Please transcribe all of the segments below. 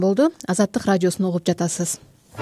болду. Азаттык радиосун угуп жатасыз.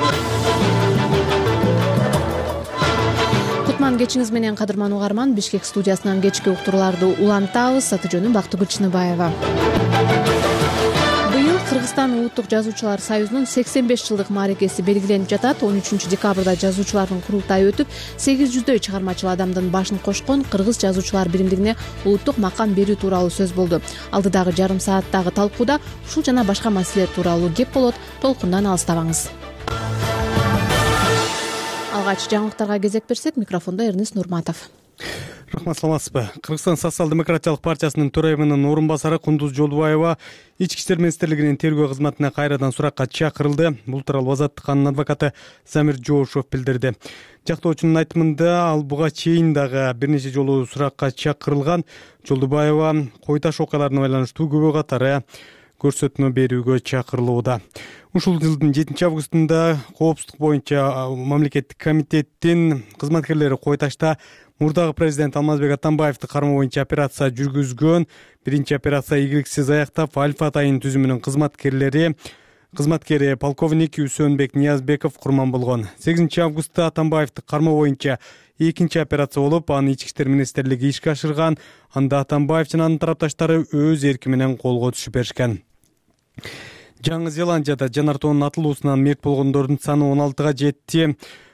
Кутман кечиңиз менен кадырман угарман. Бишкек студиясынан кечки уктурууларды улантабыз. Аты жөнүм Бактыгүл Чыныбаева. Быйыл Кыргызстан Улуттук Жазуучулар союзунун 85 жылдык мааракеси белгиленип жатат. 13 декабрда жазуучулардын курултайы өтүп, 800 чыгармачыл адамдын башын кошкон Кыргыз жазуучулар биримдигине улуттук макам берүү тууралуу сөз болду. Алдыдагы жарым сааттагы талкууда ушул жана башка маселелер тууралуу кеп болот. Толкундан алыстабаңыз. Алгач жаңылыктарга кезек берсек, микрофондо Эрнис Нурматов. Рахмат, саламатсызбы? Кыргызстан социал-демократиялык партиясынын төрайымынын орун басары Кундуз Жолдубаева Ички иштер министрлигинин тергөө кызматына кайрадан суракка чакырылды. Бул тууралуу Азаттыктын адвокаты Замир Жоошев билдирди. Жактоочунун айтымында ал буга чейин дагы бир нече жолу суракка чакырылган. Жолдубаева кой таш окуяларына байланыштуу күбө катары көрсөтмө берүүгө чакырылууда. Ушул жылдын 7 августунда коопсуздук боюнча мамлекеттик комитеттин кызматкерлери кой ташта мурдагы президент Алмазбек Атамбаевди кармоо боюнча операция жүргүзгөн. Биринчи операция ийгиликсиз аяктап, Альфа атайын түзүмүнүн кызматкери полковник Үсөнбек Ниязбеков курман болгон. 8 августта Атамбаевди кармоо боюнча экинчи операция болуп, аны Ички иштер министрлиги ишке ашырган. Анда Атамбаев жана анын тарапташтары өз эрки менен колго түшүп беришкен. Жаңы Зеландияда жанар тоонун атылуусунан мерт болгондордун саны 16га жетти.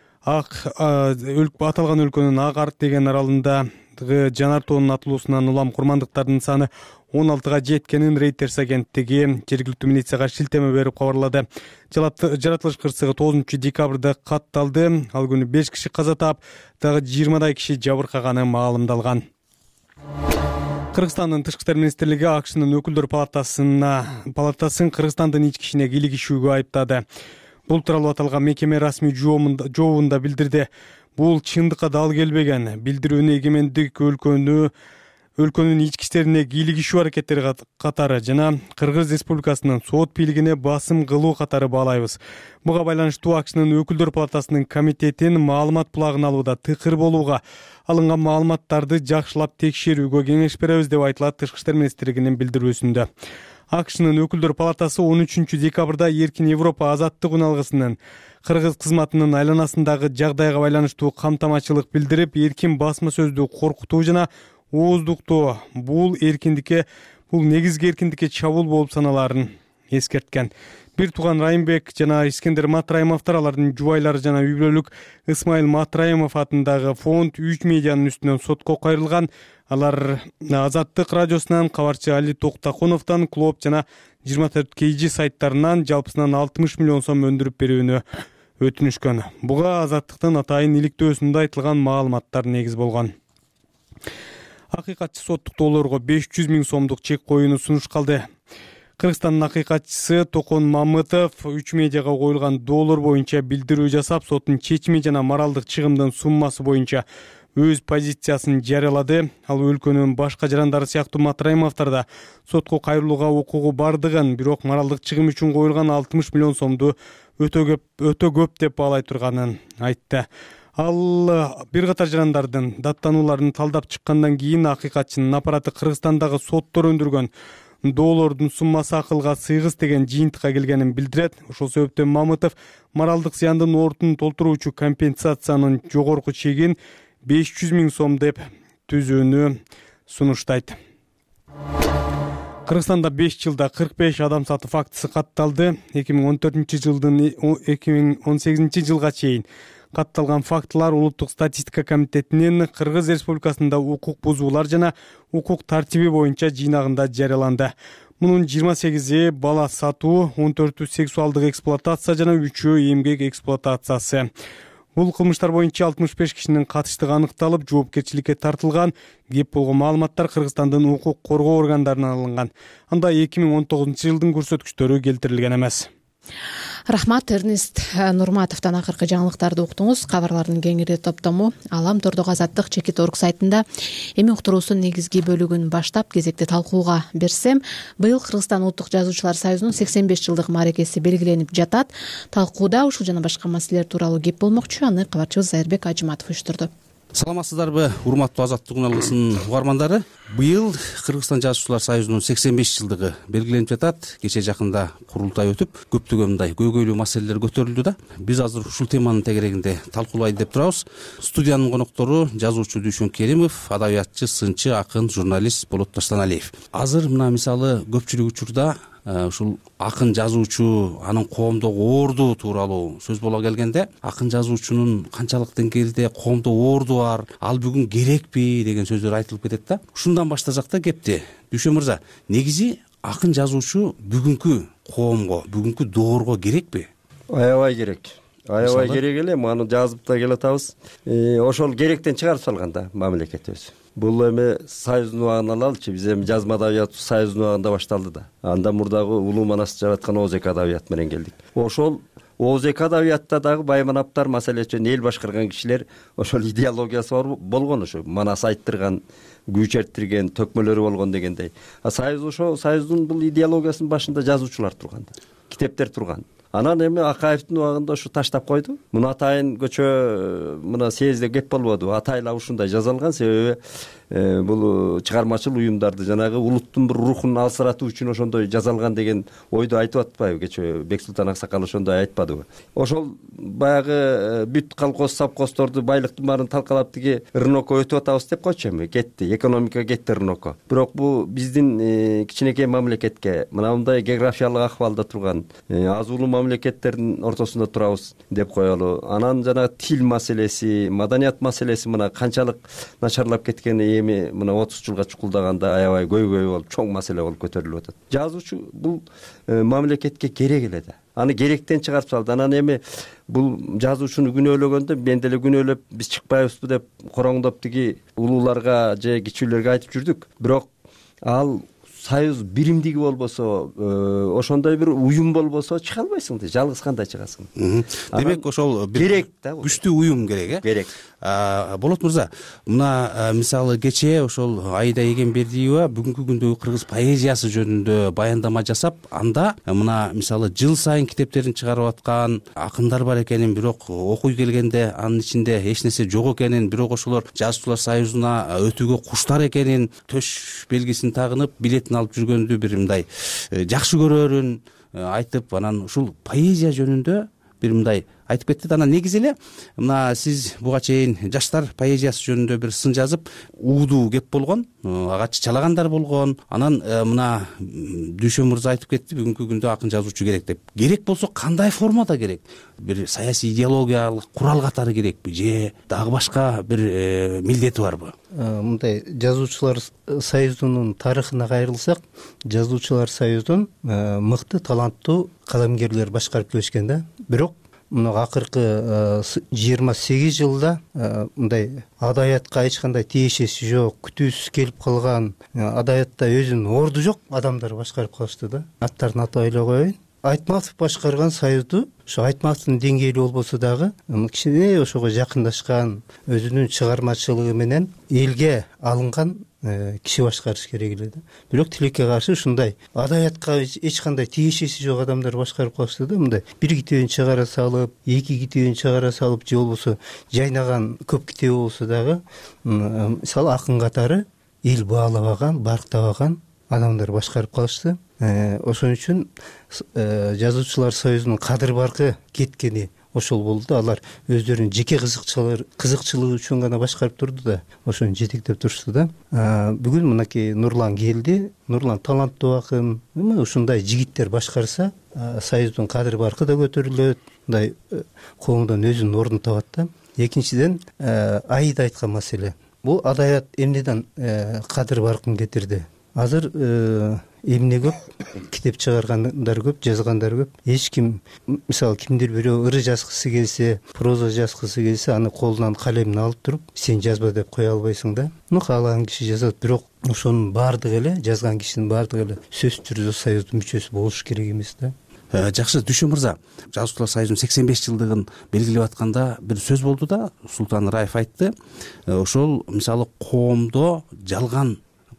Аталган өлкөнүн Ак Арт деген аралындагы жанар тоонун атылуусунан улам курмандыктардын саны 16га жеткенин Reuters агенттиги жергиликтүү милицияга шилтеме берип кабарлады. Жаратылыш кырсыгы 9 декабрда катталды. Ал күнү 5 киши каза таап, дагы 20дай киши жабыркаганы маалымдалган. Кыргызстандын тышкы иштер министрлиги АКШнын өкүлдөр палатасын Кыргызстандын ички ишине кийлигишүүгө айыптады. Бул тууралуу аталган мекеме расмий жообунда билдирди. Бул чындыкка дал келбеген. Билдирүүнү эгемендик өлкөнүн ички иштерине кийлигишүү аракеттери катары жана Кыргыз Республикасынын сот бийлигине басым кылуу катары баалайбыз. Буга байланыштуу АКШнын өкүлдөр палатасынын комитетин маалымат булагын алууда тыкыр болууга, алынган маалыматтарды жакшылап текшерүүгө кеңеш беребиз деп айтылат Тышкы иштер министрлигинин билдирүүсүндө. АКШнын өкүлдөр палатасы 13 декабрда Эркин Европа азаттык үналгысынын Кыргыз кызматынын айланасындагы жагдайга байланыштуу камтамачылык билдирип, эркин басма сөздү коркутуу жана ооздуктоо бул негизги эркиндикке чабуул болуп саналаарын эскерткен. Бир тууган Райымбек жана Искендер Матраимовдор, алардын жубайлары жана үй бүлөлүк Исмаил Матраимов атындагы фонд 3 медианын үстүнөн сотко кайрылган. Алар Азаттык радиосунан, кабарчы Али Токтакуновдон, Клоп жана 24 KG сайттарынан жалпысынан 60 миллион сом өндүрүп берүүнү өтүнүшкөн. Буга Азаттыктын атайын иликтөөсүндө айтылган маалыматтар негиз болгон. Акыйкатчы соттук доолорго 500 миң сомдук чек коюуну сунушталды. Кыргызстандын акыйкатчысы Токон Мамытов 3 медиага коюлган доолор боюнча билдирүү жасап, соттун чечими жана моралдык чыгымдын суммасы боюнча өз позициясын жарыялады. Ал өлкөнүн башка жарандары сыяктуу Матраимовдор да сотко кайрылууга укугу бардыгын, бирок моралдык чыгым үчүн коюлган 60 миллион сомду өтө көп деп баалай турганын айтты. Ал бир катар жарандардын даттанууларын талдап чыккандан кийин акыйкатчынын аппараты Кыргызстандагы соттор өндүргөн доолордун суммасы акылга сыйгыз деген жыйынтыкка келгенин билдирет. Ошол себептен Мамытов моралдык зыяндын ордун толтуруучу компенсациянын жогорку чегин 500 миң сом деп түзүүнү сунуштайт. Кыргызстанда 5 жылда 45 адам сатуу фактысы катталды. 2014 жылдын 2018 жылга чейин катталган фактылар Улуттук статистика комитетинин Кыргыз Республикасында укук бузуулар жана укук тартиби боюнча жыйнагында жарыяланды. Мунун 28-и бала сатуу, 14-ü сексуалдык эксплуатация жана 3-ü эмгек эксплуатациясы. Бул кылмыштар боюнча 65 кишинин катыштыгы аныкталып, жоопкерчиликке тартылган. Кеп болгон маалыматтар Кыргызстандын укук коргоо органдарынан алынган. Анда 2019 жылдын көрсөткүчтөрү келтирилген эмес. Рахмат, Эрнест Нурматовдон акыркы жаңылыктарды уктуңуз. Кабарлардын кеңири топтому Алам Тордогу Азаттык Чекит.org сайтында эми уктуруусунун негизги бөлүгүн баштап кезекти талкууга берсем, быйыл Кыргызстан Улуттук Жазуучулар союзунун 85 жылдык мааракеси белгиленип жатат. Талкууда ушул жана башка маселелер тууралуу кеп болмокчу. Аны кабарчыбыз Зайырбек Ажыматов уюштурду. Саламатсыздарбы, урматтуу Азаттык үн угармандары? Быйыл Кыргызстан Жазуучулар союзунун 85 жылдыгы белгиленип жатат. Кече жакында курултай өтүп, көптөгөн мындай көйгөйлүү маселелер көтөрүлдү да. Биз азыр ушул теманын тегерегинде талкуулайлы деп турабыз. Студиянын коноктору жазуучу Дүйшөн Керимов, адабиятчы, сынчы, акын, журналист Болот Таштаналиев. Азыр мына мисалы көпчүлүк учурда ушул акын жазуучу, анын коомдогу орду тууралуу сөз боло келгенде, акын жазуучунун канчалык деңгээлде коомдо орду бар, ал бүгүн керекпи деген сөздөр айтылып кетет да. Ушундан баштасак да кепти. Дүйшөн мырза, негизи акын жазуучу бүгүнкү коомго, бүгүнкү доорго керекпи? Аябай керек. Аябай керек эле, маны жазып да келатабыз. Ошол керектен чыгарып салган да мамлекет өзү. Бул эми союздун убагын алалычы. Биз эми жазма адабият союздун убагында башталды да. Андан мурдагы улуу манас жараткан ОЗК адабият менен келдик. Ошол ОЗК адабиятта дагы байманаптар маселе үчүн эл башкарган кишилер ошол идеологиясы болгон, ошо манас айттырган, күч чертирген, төкмөлөрү болгон дегендей. Союздун бул идеологиясынын башында жазуучулар турган, китептер турган. Анан эми Акаевдин убагында ушу таштап койду. Муну атайын көчө мына съездде кеп болбоду. Атайла ушундай жазалган, себеби бул чыгармачыл уюмдарды жанагы улуттун бир рухун алсыратуу үчүн ошондой жазалган деген ойду айтып атпайбы? Кече Бексултан Аксакал ошондой айтпадыбы? Ошол баягы бүт колхоз совхоздорду байлыктын баарын талкалап тиги рынокко өтүп атабыз деп койчу эми. Кетти, экономика кетти рынокко. Бирок бул биздин кичинекей мамлекетке, мындай географиялык акыбалда турган аз улуу мамлекеттердин ортосунда турабыз деп коелу. Анан жана тил маселеси, маданият маселеси мына канчалык начарлап кеткени эми мына 30 жылга чукулдаганда аябай көйгөй болуп, чоң маселе болуп көтөрүлүп атат. Жазуучу бул мамлекетке керек эле да. Аны керектен чыгарып салды. Анан эми бул жазуучуну күнөөлөгөндө мен деле күнөөлөп биз чыкпайбызбы деп короңдоп тиги улууларга же кичүүлөргө айтып жүрдүк. Бирок ал союз биримдиги болбосо, ошондой бир уюм болбосо чыга албайсың да, жалгыз кандай чыгасың? Демек ошол керек да, күчтүү уюм керек, Керек. Болот мырза, мына мисалы кече ошол Аида Эгембердиева бүгүнкү күндөгү кыргыз поэзиясы жөнүндө баяндама жасап, анда мына мисалы жыл сайын китептерин чыгарып аткан акындар бар экенин, бирок окуй келгенде анын ичинде эч нерсе жок экенин, бирок ошолор жазуучулар союзуна өтүүгө куштар экенин, төш белгисин тагынып, билетин алып жүргөндү бир мындай жакшы көрөрүн айтып, анан ушул поэзия жөнүндө бир мындай айтып кетти. Анан негизи эле мына сиз буга чейин жаштар поэзиясы жөнүндө бир сын жазып, уудуу кеп болгон, ага чачалагандар болгон. Анан мына Дүйшөн мырза айтып кетти, бүгүнкү күндө акын жазуучу керек деп. Керек болсо кандай формада керек? Бир саясий идеологиялык курал катары керекпи же дагы башка бир милдети барбы? Мындай жазуучулар союзунун тарыхына кайрылсак, жазуучулар союзун мыкты, таланттуу калемгерлер башкарып келишкен да. Бирок мына акыркы 28 жылда мындай адабиятка эч кандай тиешеси жок, күтүүсүз келип калган, адабиятта өзүнүн орду жок адамдар башкарып калышты да. Аттарын атап эле коеюн. Айтматов башкарган союзду, ошо Айтматовдун деңгээли болбосо дагы кичине ошого жакындашкан, өзүнүн чыгармачылыгы менен элге алынган киши башкарыш керек эле да. Бирок тилекке каршы ушундай адабиятка эч кандай тиешеси жок адамдар башкарып калышты да. Мындай бир китебин чыгара салып, эки китебин чыгара салып, же болбосо жайнаган көп китеби болсо дагы, мисалы акын катары эл баалабаган, барктабаган адамдар башкарып калышты. Ошон үчүн жазуучулар союзунун кадыр баркы кеткени ошол болду. Алар өздөрүнүн жеке кызыкчылыгы үчүн гана башкарып турду да, ошону жетектеп турушту да. Бүгүн мынакей Нурлан келди. Нурлан таланттуу акын. Ушундай жигиттер башкарса, союздун кадыр баркы да көтөрүлөт, мындай коомдон өзүнүн ордун табат да. Экинчиден, Аида айткан маселе. Бул адабият эмнеден кадыр баркын кетирди? Азыр эмне көп, китеп чыгаргандар көп, жазгандар көп. Эч ким, мисалы кимдир бирөө ыры жазгысы келсе, проза жазгысы келсе, аны колунан калемин алып туруп, сен жазба деп кое албайсың да. Каалаган киши жазат, бирок ошонун баардыгы эле, жазган кишинин баардыгы эле сөзсүз түрдө союздун мүчөсү болуш керек эмес да. Жакшы, Дүйшөн мырза, жазуучулар союзунун 85 жылдыгын белгилеп атканда бир сөз болду да, Султан Раев айтты. Ошол мисалы коомдо жалган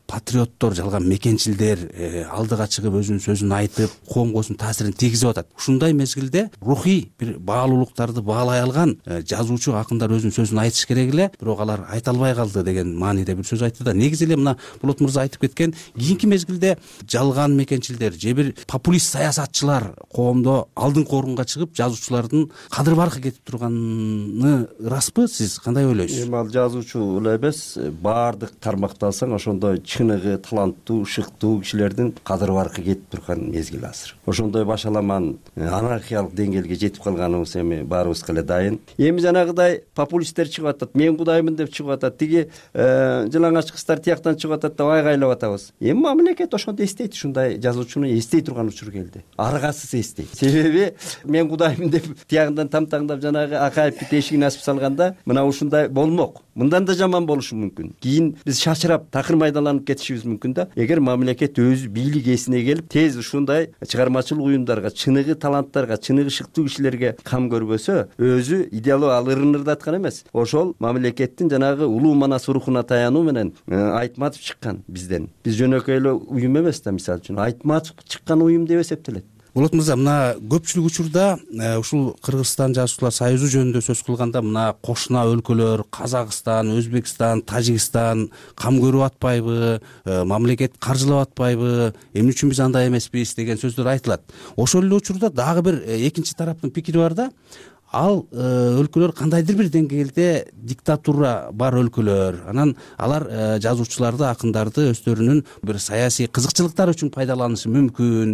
патриоттор, жалган мекенчилдер алдыга чыгып өзүнүн сөзүн айтып, коомго таасирин тийгизип атат. Ушундай мезгилде рухий бир баалуулуктарды баалай алган жазуучу, акындар өзүнүн сөзүн айтыш керек эле, бирок алар айта албай калды деген мааниде бир сөз айтты да. Негизи эле мына Болот мырза айтып кеткен, кийинки мезгилде жалган мекенчилдер же бир популист саясатчылар коомдо алдыңкы орунга чыгып, жазуучулардын кадыр баркы кетип турганы ыраспы? Сиз кандай ойлойсуз? Эми ал жазуучу эле эмес, баардык тармакты алсаң ошондой чыныгы, таланттуу, шыктуу кишилердин кадыр баркы кетип турган мезгил азыр. Ошондой башаламан анархиялык деңгээлге жетип калганыбыз эми баарыбызга эле дайын. Эми жанагыдай популисттер чыгып атат, мен кудаймын деп чыгып атат, тиги жылаңач кыздар тияктан чыгып атат деп айгайлап атабыз. Эми мамлекет ошондо эстейт, ушундай жазуучуну эстей турган учур келди. Аргасыз эстейт. Себеби мен кудаймын деп тиягынан тамтаңдап жанагы Акаевдин эшигин ачып салганда, мына ушундай болмок. Мындан да жаман болушу мүмкүн. Кийин биз шашырап, такыр майдаланып кетишибиз мүмкүн да. Эгер мамлекет өзү бийлик ээсине келип, тез ушундай чыгармачылык уюмдарга, чыныгы таланттарга, чыныгы шыктуу кишилерге кам көрбөсө, өзү идеалдуу ал ырынырдаткан эмес. Ошол мамлекеттин жанагы улуу манас рухуна таянуу менен Айтматов чыккан бизден. Биз жөнөкөй эле уюм эмес да, мисалы үчүн Айтматов чыккан уюм деп эсептелет. Болот мырза, мына көпчүлүк учурда ушул Кыргызстан жазуучулар союзу жөнүндө сөз кылганда мына кошуна өлкөлөр Казакстан, Өзбекстан, Тажикстан кам көрүп атпайбы, мамлекет каржылап атпайбы, эмне үчүн биз андай эмеспиз деген сөздөр айтылат. Ошол эле учурда дагы бир экинчи тараптын пикири бар да. Ал өлкөлөр кандайдыр бир деңгээлде диктатура бар өлкөлөр. Анан алар жазуучуларды, акындарды өздөрүнүн бир саясий кызыкчылыктары үчүн пайдаланышы мүмкүн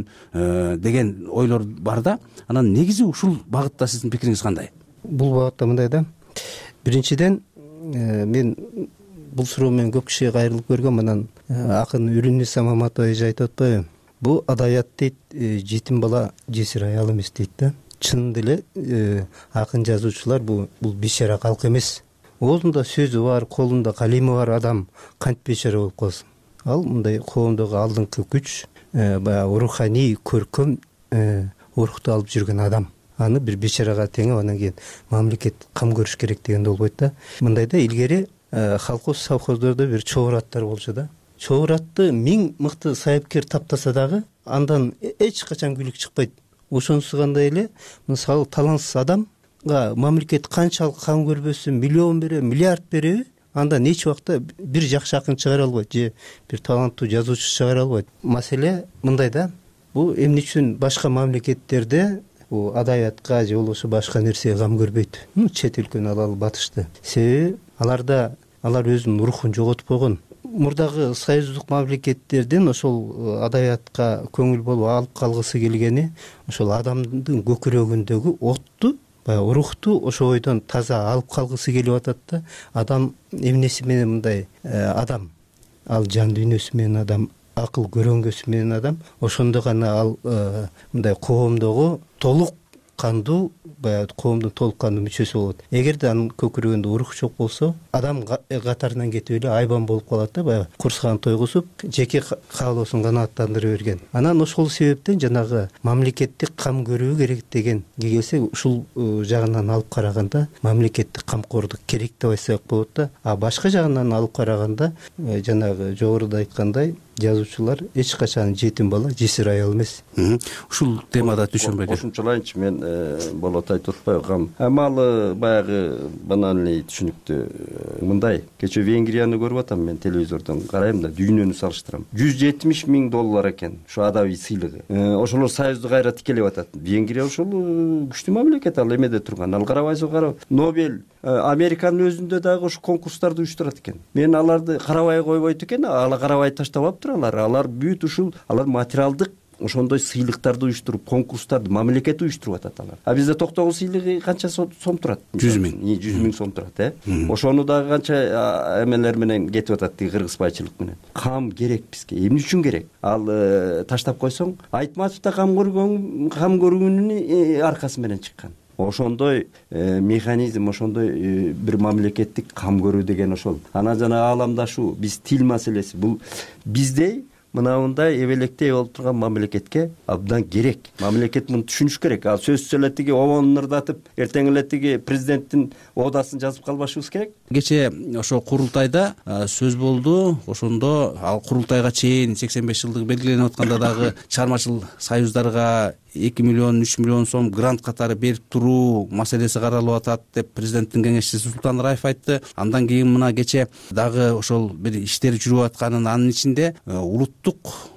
деген ойлор бар да. Анан негизи ушул багытта сиздин пикириңиз кандай? Бул багытта мындай да. Биринчиден мен бул суроо менен көп кишиге кайрылып көргөм. Анан акын Үрүнниса Маматова эже айтып атпайбы? Бул адаят дейт, жетим бала жесир аял эмес дейт да. Чынында эле акын жазуучулар бул бейшара калк эмес. Оозунда сөзү бар, колунда калеми бар адам кантип бейшара болуп калсын? Ал мындай коомдогу алдыңкы күч, баягы руханий көркөм урукту алып жүргөн адам. Аны бир бейшарага теңеп, анан кийин мамлекет кам көрүш керек дегенде болбойт да. Мындайда илгери колхоз совхоздордо бир чогор аттар болчу да. Чогор атты 1000 мыкты сайыпкер таптаса дагы андан эч качан күлүк чыкпайт. Ошонусу кандай эле, мисалы талантсыз адамга мамлекет канчалык кам көрбөсүн, миллион береби, миллиард береби, андан эч убакта бир жакшы акын чыгара албайт же бир таланттуу жазуучу чыгара албайт. Маселе мындай да. Бул эмне үчүн башка мамлекеттерде адаятка же болбосо башка нерсеге кам көрбөйт? Чет өлкөнү алалы, батышты. Себеби алар өзүнүн рухун жоготуп койгон. Мурдагы союздук мамлекеттердин ошол адаятка көңүл болуп алып калгысы келгени ошол адамдын көкүрөгүндөгү отту, баягы рухту ошо бойдон таза алып калгысы келип атат да. Адам эмнеси менен мындай адам, ал жан дүйнөсү менен адам, акыл көрөңгөсү менен адам, ошондо гана ал мындай коомдогу толук кандуу, баягы коомдун толук кандуу мүчөсү болот. Эгерде анын көкүрөгүндө урух жок болсо, адам катарынан кетип эле айбан болуп калат да, баягы курсаган тойгузуп, жеке каалоосун канааттандыра берген. Анан ошол себептен жанагы мамлекетти кам көрүү керек деген келсе, ушул жагынан алып караганда мамлекеттик камкордук керек деп айтсак болот да. А башка жагынан алып караганда жанагы жогоруда айткандай жазуучулар эч качан жетим бала, жесир аял эмес. Ушул темада түшүнбөйт. Кошумчалайынчы, мен болот айтып атпайбы, ал баягы банальный түшүнүктүү мындай. Кече Венгрияны көрүп атам, мен телевизордон карайм да, дүйнөнү салыштырам. $170 000 экен ушу адабий сыйлыгы. Ошолор союзду кайра тикелеп атат. Венгрия ошол күчтүү мамлекет, ал эмеде турган. Ал карабайсың, карап, Нобель, Американын өзүндө дагы ушу конкурстарды уюштурат экен. Мен аларды карабай койбойт экен, ала карабай таштап алар бүт ушул алар материалдык ошондой сыйлыктарды уюштуруп, конкурстарды мамлекет уюштуруп атат алар. А бизде Токтогул сыйлыгы канча сом турат? 100 000. 100 000 сом турат, Ошону дагы канча эмелер менен кетип атат, кыргызбайчылык менен. Кам керек бизге. Эмне үчүн керек? Ал таштап койсоң, Айтматовда кам көргөнүнүн аркасы менен чыккан. Ошондой механизм, ошондой бир мамлекеттик кам көрүү деген ошол. Анан жана ааламдашуу, биз тил маселеси, бул биздей мынандай эбелектей болуп турган мамлекетке абдан керек. Мамлекет муну түшүнүш керек. Ал сөзсүз эле тиги обону ырдатып, эртең эле тиги президенттин одасын жазып калбашыбыз керек. Кечээ ошо курултайда сөз болду. Ошондо ал курултайга чейин 85 жылдык белгиленип атканда дагы чыгармачыл союздарга 2 миллион 3 миллион сом грант катары берип туруу маселеси каралып атат деп президенттин кеңешчиси Султан Раев айтты. Андан кийин мына кечээ дагы ошол бир иштер жүрүп атканын, анын ичинде улуттук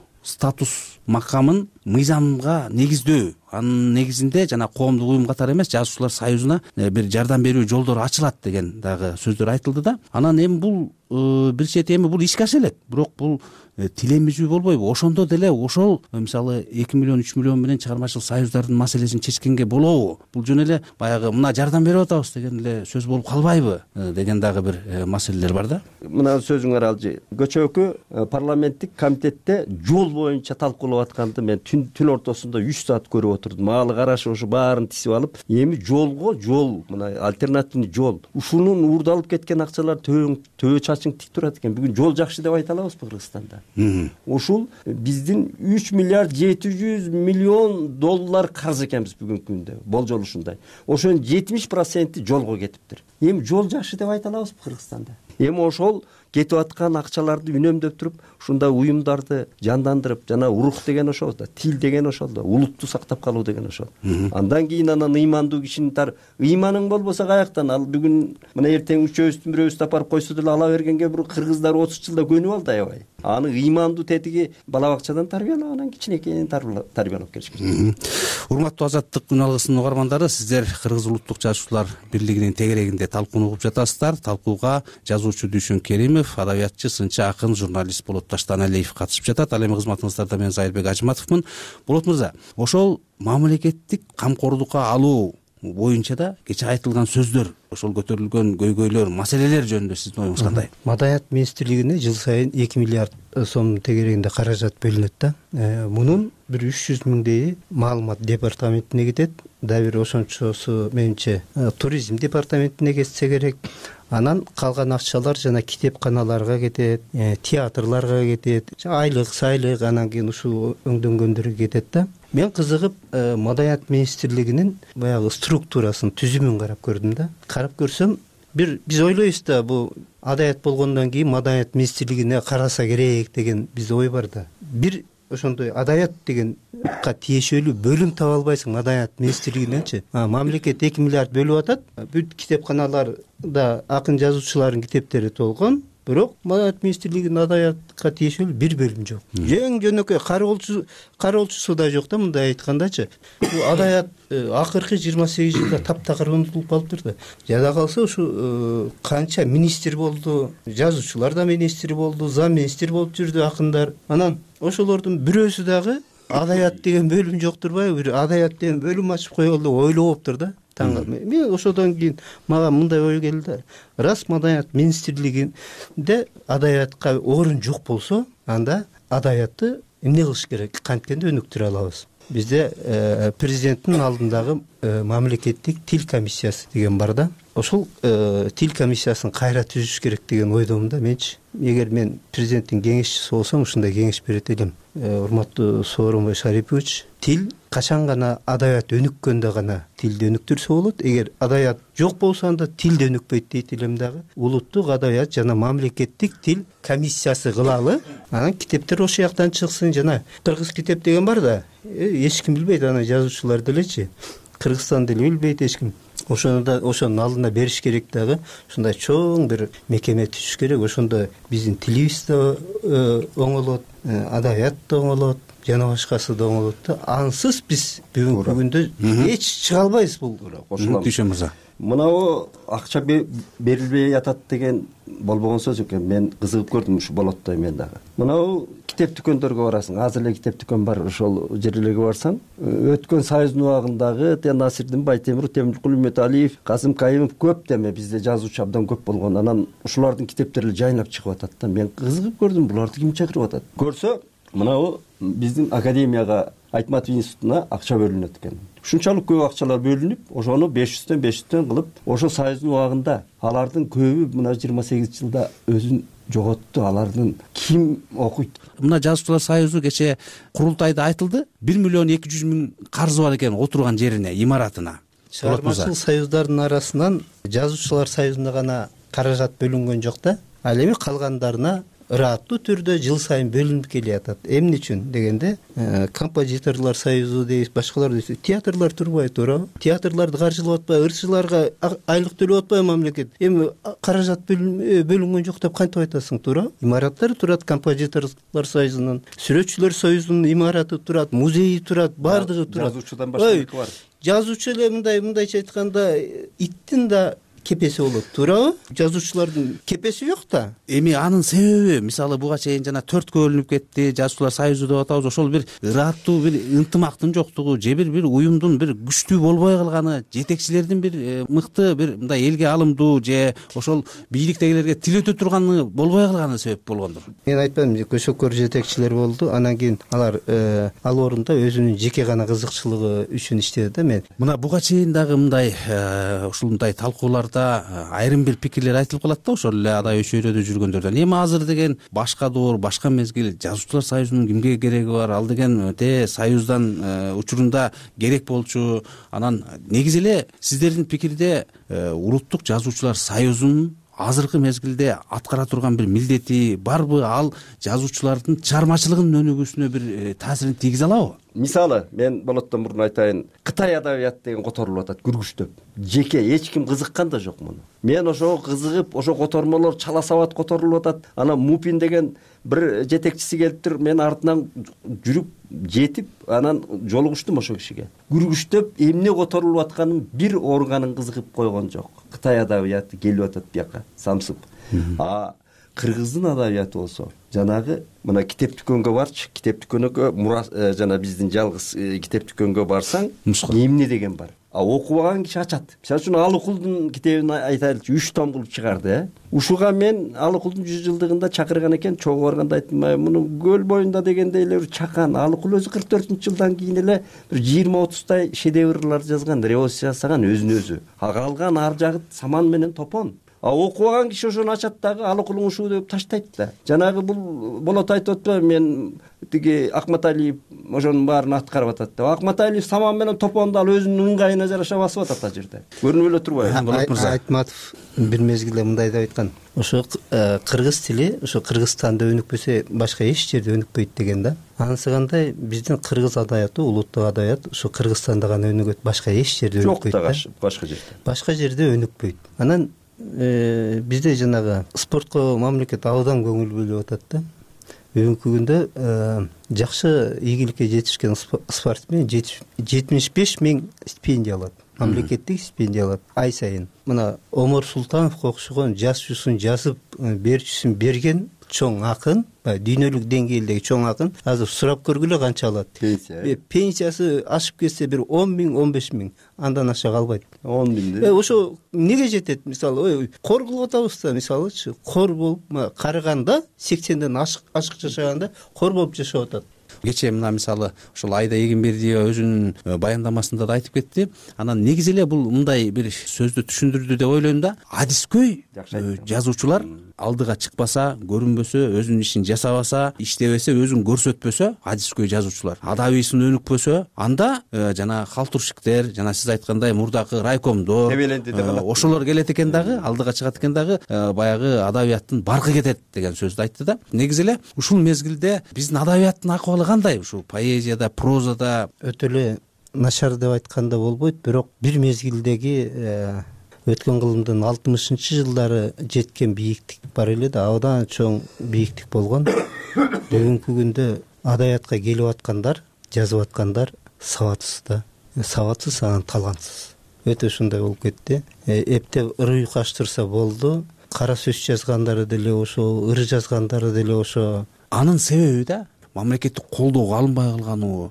статус макамын мыйзамга негиздөө, анын негизинде жана коомдук уюм катары эмес, жазуучулар союзуна бир жардам берүү жолдору ачылат деген дагы сөздөр айтылды да. Анан эми бул бир чети эми бул ишке аша элек, бирок бул тилемизүү болбойбу? Ошондо деле ошол мисалы 2 миллион 3 миллион менен чыгармачыл союздардын маселесин чечкенге болобу? Бул жөн эле баягы мына жардам берип атабыз деген эле сөз болуп калбайбы деген дагы бир маселелер бар да. Мына сөзүңөр алжы. Көчөкү парламенттик комитетте жол боюнча талкуулап атканды мен түн ортосунда 3 саат көрүп отурдум. Алы карашы ушу баарын тисип алып, эми жол, мына альтернативный жол. Ушунун уурдалып кеткен акчалар төбө чачың тик турат экен. Бүгүн жол жакшы деп айта алабызбы Кыргызстанда? Ушул биздин 3 миллиард 700 миллион доллар карыз экенбиз бүгүнкү күндө. Болжол ушундай. Ошонун 70% жолго кетиптир. Эми жол жакшы деп айта алабызбы Кыргызстанда? Эми ошол кетип аткан акчаларды үнөмдөп туруп, ушундай уюмдарды жандандырып, жана урук деген ошол да, тил деген ошол да, улутту сактап калуу деген ошол. Андан кийин анан ыймандуу кишинин ыйманың болбосо каяктан ал бүгүн мына эртең үчөөбүздүн бирөөбүздү апарып койсо деле ала бергенге бир кыргыздар 30 жылда көнүп алды аябай. Аны ыймандуу тетиги бала бакчадан тарбиялагандан кичинекейинен тарбиялап келиш керек. Урматтуу Азаттык күн алгысынын угармандары, сиздер Кыргыз улуттук жазуучулар бирлигинин тегерегинде талкууну угуп жатасыздар. Талкууга жазуучу Дүйшөн Керимов, адабиятчы, сынчы, акын, журналист Болот Таштаналиев катышып жатат. Ал эми кызматыңыздарда мен Зайырбек Ажыматовмун. Болот мырза, ошол мамлекеттик камкордукка алуу боюнча да кечээ айтылган сөздөр, ошол көтөрүлгөн көйгөйлөр, маселелер жөнүндө сиздин оюңуз кандай? Маданият министрлигине жыл сайын 2 миллиард сом тегерегинде каражат бөлүнөт да. Мунун бир 300 миңдейи маалымат департаментине кетет. Дагы бир ошончосу менимче туризм департаментине кетсе керек. Анан калган акчалар жана китепканаларга кетет, театрларга кетет, айлык, сайлык, анан кийин ушул өңдөнгөндөргө кетет да. Мен кызыгып Маданият министрлигинин баягы структурасын, түзүмүн карап көрдүм да. Карап көрсөм, биз ойлойбуз да, бул адаят болгондон кийин Маданият министрлигине караса керек деген биз ой бар да. Бир ошондой адаят дегенга тиешелүү бөлүм таба албайсың Маданият министрлигиненчи. Мамлекет 2 миллиард бөлүп атат. Бүт китепканаларда акын жазуучулардын китептери толгон, бирок Маданият министрлигинин адаятка тиешелүү бир бөлүм жок. Эң жөнөкөй кароолчусу да жок да, мындай айткандачы. Бул адаят акыркы 28 жылда таптакыр унутулуп калыптыр да. Жада калса ушу канча министр болду, жазуучулар да министр болду, зам министр болуп жүрдү акындар. Анан ошолордун бирөөсү дагы адаят деген бөлүм жок турбайбы? Бир адаят деген бөлүм ачып коелу деп ойлоптур да. Мен ошодон кийин мага мындай ой келди. Рас Маданият министрлигинде адаятка орун жок болсо, анда адаятты эмне кылыш керек? Канткенде өнүктүрө алабыз. Бизде президенттин алдындагы мамлекеттик тил комиссиясы деген бар да. Ошол тил комиссиясын кайра түзүш керек деген ойдомун да менчи. Эгер мен президенттин кеңешчиси болсом, ушундай кеңеш берет элем. Урматтуу Сооронбай Шарипович, тил качан гана адаят өнүккөндө гана тилди өнүктүрсө болот. Эгер адаят жок болсо, анда тил да өнүкпөйт дейт элем дагы. Улуттук адаят жана мамлекеттик тил комиссиясы кылалы. Анан китептер ошол жактан чыксын. Жана кыргыз китеп деген бар да. Эч ким билбейт, аны жазуучулар делечи. Кыргызстан деле билбейт эч ким. Ошонун алдына бериш керек дагы. Ушундай чоң бир мекеме түзүш керек. Ошондо биздин тилибиз да оңолот, адаят да оңолот, жана башкасы да оңолот да. Ансыз биз бүгүнкү күндө эч чыга албайбыз. Бул кошулам. Дүйшөн мырза, мынау акча берилбей атат деген болбогон сөз экен. Мен кызыгып көрдүм ушу болоттой мен дагы. Мынау китеп дүкөндөргө барасың. Азыр эле китеп дүкөн бар, ошол жерлерге барсаң, өткөн союздун убагындагы Насирдин Байтемиров, Темиркул Үмөталиев, Касым Кайымов көп деме бизде жазуучу абдан көп болгон. Анан ушулардын китептери жайнап чыгып атат да. Мен кызыгып көрдүм, буларды ким чакырып атат? Көрсө, мынау биздин академияга, Айтматов институтуна акча бөлүнөт экен. Ушунчалык көп акчалар бөлүнүп, ошону 500төн кылып, ошо союздун убагында алардын көбү мына 28 жылда өзүн жоготту, алардын ким окуйт? Мына жазуучулар союзу кечээ курултайда айтылды, 1,2 миллион карзы бар экен отурган жерине, имаратына. Чыгармачыл союздардын арасынан жазуучулар союзуна гана каражат бөлүнгөн жок да. Ал эми калгандарына ыраттуу түрдө жыл сайын бөлүнүп келатат. Эмне үчүн дегенде, композиторлор союзу дейбиз, башкалар дейбиз. Театрлар турбай туурабы? Театрларды каржылап атпайбы, ырчыларга айлык төлөп атпайбы мамлекет? Эми каражат бөлүнгөн жок деп кантип айтасың, туурабы? Имараттар турат композиторлор союзунун, сүрөтчүлөр союзунун имараты турат, музейи турат, баардыгы турат. Жазуучудан башка бар. Жазуучу эле мындайча айтканда иттин да кепеси болот, туурабы? Жазуучулардын кепеси жок да. Эми анын себеби, мисалы буга чейин жана төрткө бөлүнүп кетти, жазуучулар союзу деп атабыз, ошол бир ыраттуу бир ынтымактын жоктугу, же бир уюмдун бир күчтүү болбой калганы, жетекчилердин бир мыкты бир мындай элге алымдуу же ошол бийликтегилерге тил өтө турганы болбой калганы себеп болгондур. Мен айтпадым, көчөкөр жетекчилер болду, анан кийин алар ал орунда өзүнүн жеке гана кызыкчылыгы үчүн иштеди да. Мен Мына буга чейин дагы мындай ушундай талкууларда айрым бир пикирлер айтылып калат да, ошол эле адай чөйрөдө жүргөндөрдөн. Эми азыр деген башка доор, башка мезгил, жазуучулар союзунун кимге кереги бар? Ал деген союздан учурунда керек болчу. Анан негизи эле сиздердин пикирде улуттук жазуучулар союзунун азыркы мезгилде аткара турган бир милдети барбы? Ал жазуучулардын чыгармачылыгынын өнүгүүсүнө бир таасирин тийгизе алабы? Мисалы, мен болоттон мурун айтайын, Кытай адабият деген котормулуп атат, күргүчтөп. Жеке эч ким кызыккан да жок муну. Мен ошого кызыгып, ошо котормолор чала сабат которулуп атат. Анан Мупин деген бир жетекчиси келип тур, мен артынан жүрүп жетип, анан жолугуштум ошо кишиге. Күргүчтөп эмне которулуп атканын бир органын кызыгып койгон жок. Кытай адабияты келип атат бияка, самсып. Кыргыздын адабияты болсо, жанагы мына китеп дүкөнгө барчы, китеп дүкөнгө жана биздин жалгыз китеп дүкөнгө барсаң, эмне деген бар. Окубаган киши ачат. Мисалы үчүн Алыкулдун китебин айтайлычы, 3 том кылып чыгарды. Ушуга мен Алыкулдун 100 жылдыгында чакырган экен, чогуу барганда айттым, муну көл боюнда дегенде эле чакан. Алыкул өзү 44-жылдан кийин эле бир 20-30 шедеврлар жазган, революция жасаган өзүнө өзү. Калган ар жагы саман менен топон. Окубаган киши ошону ачат дагы Алыкулдун ушуу деп таштайт да. Жанагы бул болот айтып атпайбы, мен тиги Акматалиев ошонун баарын аткарып атат деп. Акматалиев саман менен топонду ал өзүнүн ыңгайына жараша басып атат ал жерде. Көрүнүп эле турбайбы? Айтматов бир мезгилде мындай деп айткан. Ошо кыргыз тили ошо Кыргызстанда өнүкпөсө башка эч жерде өнүкпөйт деген да. Анысыгандай биздин кыргыз адабияты, улуттук адабият ошо Кыргызстанда гана өнүгөт, башка эч жерде өнүкпөйт да. Башка жерде. Башка жерде өнүкпөйт. Анан бизде жанагы спортко мамлекет абдан көңүл бөлүп атат да. Бүгүнкү күндө жакшы ийгиликке жетишкен спортсмен 75 000 стипендия алат. Мамлекеттик стипендия алат ай сайын. Мына Омар Султановго окшогон жазуучусун жазып, берүүчүсүн берген чоң акын, дүйнөлүк деңгээлдеги чоң акын азыр сурап көргүлө канча алат. Пенсиясы ашып кетсе бир 10 000, 15 000, андан аша калбайт. 10 000. Ошо неге жетет? Мисалы, кор кылып атабыз да, мисалычы, кор болуп карыганда 80ден ашык жашаганда кор болуп жашап атат. Кечээ мына мисалы ошол Айда Эгембердиева өзүнүн баяндамасында да айтып кетти. Анан негизи эле бул мындай бир сөздү түшүндүрдү деп ойлойм да. Адискөй жазуучулар алдыга чыкпаса, көрүнбөсө, өзүнүн ишин жасабаса, иштебесе, өзүн көрсөтпөсө, адискөй жазуучулар, адабийсин өнүкпөсө, анда жана халтуршиктер, жана сиз айткандай мурдакы райкомдор, ошолор келет экен дагы, алдыга чыгат экен дагы, баягы адабияттын баркы кетет деген сөздү айтты да. Негизи эле ушул мезгилде биздин адабияттын акыбалы кандай? Ушул поэзияда, прозада өтө эле начар деп айтканда болбойт, бирок бир мезгилдеги өткөн кылымдын 60-жылдары жеткен бийиктик бар эле да, абдан чоң бийиктик болгон. Бүгүнкү күндө адабиятка келип аткандар, жазып аткандар сабатсыз да. Сабатсыз, анан талантсыз. Өтө ушундай болуп кетти. Эптеп ыр уйкаштырса болду. Кара сөз жазгандары деле ошо, ыр жазгандары деле ошо. Анын себеби да мамлекеттик колдоого алынбай калганыбы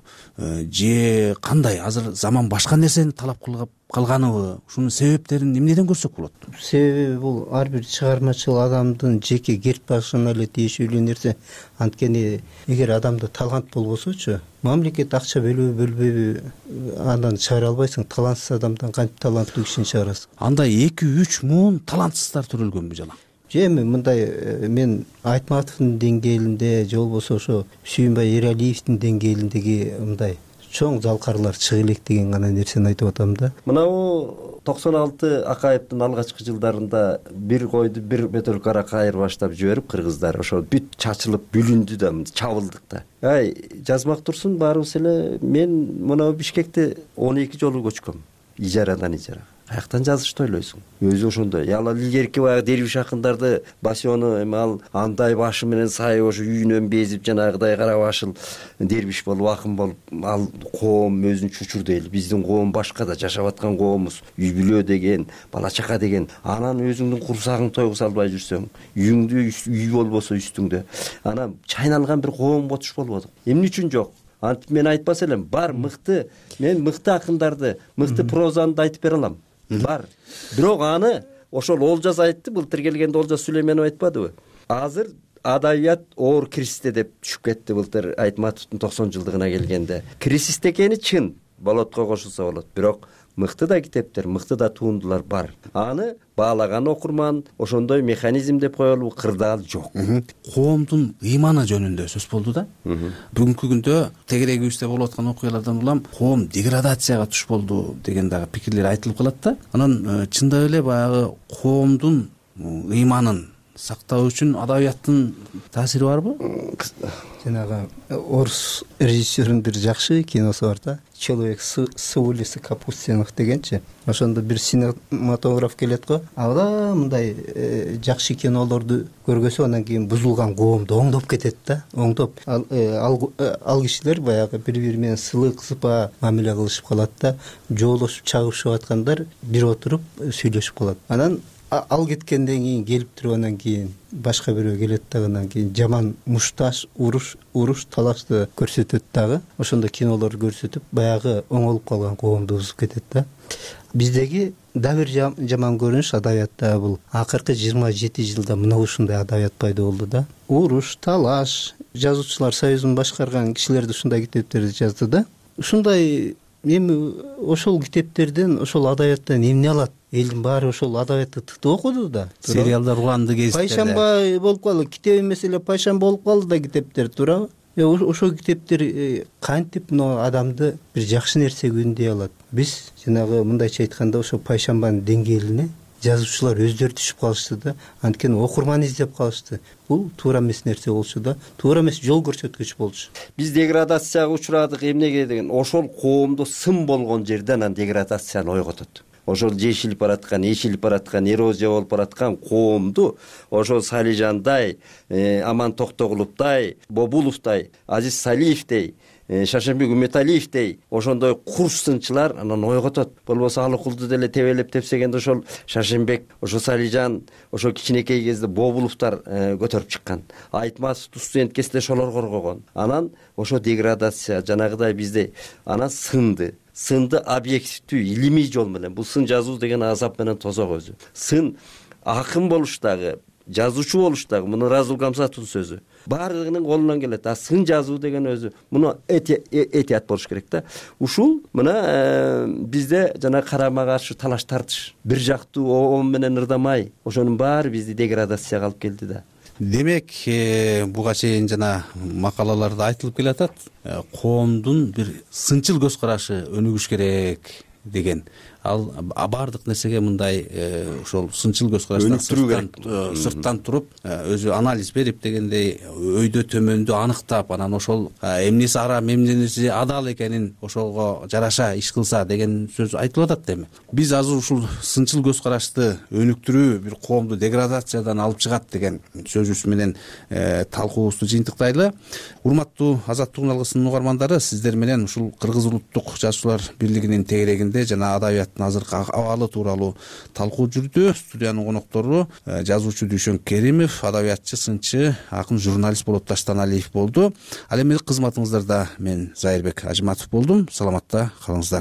же кандай? Азыр заман башка нерсени талап кылып калганыбы? Ушунун себептерин эмнеден көрсөк болот? Себеби бул ар бир чыгармачыл адамдын жеке керт башына эле тиешелүү нерсе. Анткени эгер адамда талант болбосочу, мамлекет акча бөлбөйбү, андан чыгара албайсың. Талантсыз адамдан кантип таланттуу кишини чыгарасың? Анда 2-3 муун талантсыздар төрөлгөнбү жана? эми мындай мен Айтматовдун деңгээлинде же болбосо ошо Сүйүнбай Эралиевдин деңгээлиндеги мындай чоң залкарлар чыга элек деген гана нерсени айтып атам да. Мынабу 96 Акаевдин алгачкы жылдарында бир койду бир бөтөлкө аракы айырбаштап жиберип кыргыздар ошо бүт чачылып бүлүндү да чабылдык да. Жазмак турсун баарыбыз эле мен мына Бишкекте 12 жолу көчкөм. Ижарадан ижарага. Каяктан жазышты ойлойсуң? Өзү ошондой. Ал илгерки баягы Дербиш акындарды басиону эми ал андай башы менен сай ошо үйүнөн безип жанагыдай кара башыл дербиш болуп акын болуп ал коом өзүнчө учурда эл. Биздин коом башка да жашап аткан коомубуз. Үй бүлө деген, бала чака деген. Анан өзүңдүн курсагың тойгуза албай жүрсөң, үйүңдө үй болбосо үстүңдө, анан чайналган бир коомго туш болбодук. Эмне үчүн жок? Антип мен айтпас элем. Бар мыкты, мен мыкты акындарды, мыкты прозаны айтып бере алам. Бар. Бирок аны ошол Олжас айтты, былтыр келгенде Олжас Сүлейменов айтпадыбы? Азыр адабият оор кризисте деп түшүп кетти былтыр Айтматовдун 90 жылдыгына келгенде. Кризисте экени чын, болотко кошулса болот. Бирок мыкты да китептер, мыкты да туындулар бар. Аны баалаган окурман ошондой механизм деп коелу кырдаал жок. Коомдун ыйманы жөнүндө сөз болду да. Бүгүнкү күндө тегерегибизде болуп аткан окуялардан улам коом деградацияга туш болду деген дагы пикирлер айтылып калат да. Анан чындап эле баягы коомдун ыйманын сактоо үчүн адабияттын таасири барбы? Жанагы орус режиссердин бир жакшы киносу бар да. Человек с улицы Капустиных дегенчи. Ошондо бир синематограф келет го. Ага мындай жакшы кинолорду көргөсө анан кийин бузулган коомду оңдоп кетет да. Оңдоп ал кишилер баягы бири-бири менен сылык сыпа мамиле кылышып калат да. Жоолошуп чагышып аткандар бир отуруп сүйлөшүп калат. Анан ал кеткенден кийин келип туруп анан кийин башка бирөө келет дагы анан кийин жаман мушташ уруш талашты көрсөтөт дагы. Ошондо кинолор көрсөтүп баягы оңолуп калган коомду бузуп кетет да. Биздеги да бир жаман көрүнүш адабиятта бул акыркы 27 жылда мына ушундай адабият пайда болду да. Уруш, талаш, жазуучулар союзун башкарган кишилер ушундай китептерди жазды да. Ушундай эми ошол китептерден, ошол адабияттан эмне алат? Элдин баары ошол адабиятты тытып окуду да. Сериалдар уланды кезинде. Пайшамба болуп калды, китеп эмес эле пайшамба болуп калды да китептер, туурабы? Ошол китептер кантип мына адамды бир жакшы нерсеге үндөй алат? Биз жанагы мындайча айтканда ошо пайшамбанын деңгээлине жазуучулар өздөрү түшүп калышты да. Анткени окурман издеп калышты. Бул туура эмес нерсе болчу да. Туура эмес жол көрсөткүч болчу. Биз деградацияга учурадык эмнеге деген ошол коомдо сын болгон жерден анан деградацияны ойготот. Ошол жешилип бараткан, эшилип бараткан, эрозия болуп бараткан коомду ошол Салижандай, Аман Токтогуловдай, Бобуловдай, Азиз Салиевдей, Шашенбек Үмөталиевдей ошондой курс сынчылар анан ойготот. Болбосо Алыкулду деле тебелеп тепсегенде ошол Шашенбек, ошо Салижан, ошо кичинекей кезде Бобуловдор көтөрүп чыккан. Айтматовду студент кезде ошолор коргогон. Анан ошо деградация жанагыдай бизде анан сынды объективдүү илимий жол менен бул сын жазуу деген азап менен тозок өзү. Сын акын болуштагы, жазуучу болуштагы муну Разул Гамзатовдун сөзү. Баардыгынын колунан келет. Сын жазуу деген өзү муну этият болуш керек да. Ушул мына бизде жана карама каршы талаш тартыш, бир жактуу оом менен ырдамай, ошонун баары бизди деградацияга алып келди да. Демек, буга чейин жана макалаларда айтылып келатат, коомдун бир сынчыл көз карашы өнүгүш керек деген. Ал бардык нерсеге мындай ошол сынчыл көз караштан сырттан туруп өзү анализ берип дегендей өйдө төмөндү аныктап, анан ошол эмнеси арам, эмнеси адал экенин ошого жараша иш кылса деген сөз айтылып атат эми. Биз азыр ушул сынчыл көз карашты өнүктүрүү бир коомду деградациядан алып чыгат деген сөзүбүз менен талкуубузду жыйынтыктайлы. Урматтуу Азаттык алгысынын угармандары, сиздер менен ушул Кыргыз улуттук жазуучулар бирлигинин тегерегинде жана адабияттын азыркы абалы тууралуу талкуу жүрдү. Студиянын коноктору жазуучу Дүйшөн Керимов, адабиятчы, сынчы, акын, журналист Болот Таштаналиев болду. Ал эми кызматыңыздарда мен Зайырбек Ажматов болдум. Саламатта калыңыздар.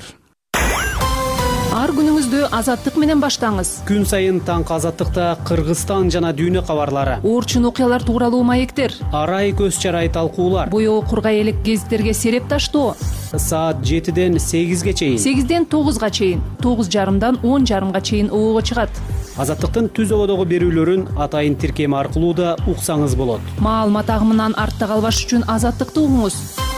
Ар күнүңүздү Азаттык менен баштаңыз. Күн сайын таңкы Азаттыкта Кыргызстан жана дүйнө кабарлары, Орчун окуялар тууралуу маектер, арай көз чарай талкуулар, боёо кургай элек гезиттерге сереп таштоо. Саат 7-ден 8-ге чейин, 8-ден 9-га чейин, 9:30-дан 10:30-га чейин оого чыгат. Азаттыктын түз ободогу берүүлөрүн атайын тиркеми аркылуу да уксаңыз болот. Маалымат агымынан артта калбаш үчүн Азаттыкты угуңуз.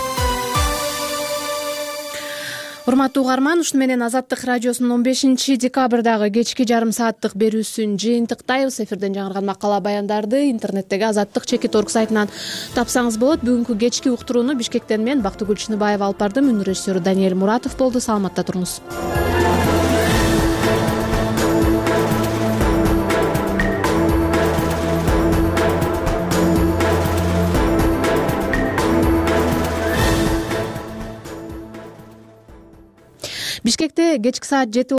Урматтуу угарман, ушуну менен Азаттык радиосунун 15 декабрдагы кечки жарым сааттык берүүсүн жыйынтыктайбыз. Эфирден жаңырган макала баяндарды интернеттеги azattik.org сайтынан тапсаңыз болот. Бүгүнкү кечки уктурууну Бишкектен мен Бактыгүл Чыныбаева алып бардым. Үнү режиссеру Даниэль Муратов болду. Саламатта туруңуз. Бишкекте кечки саат 7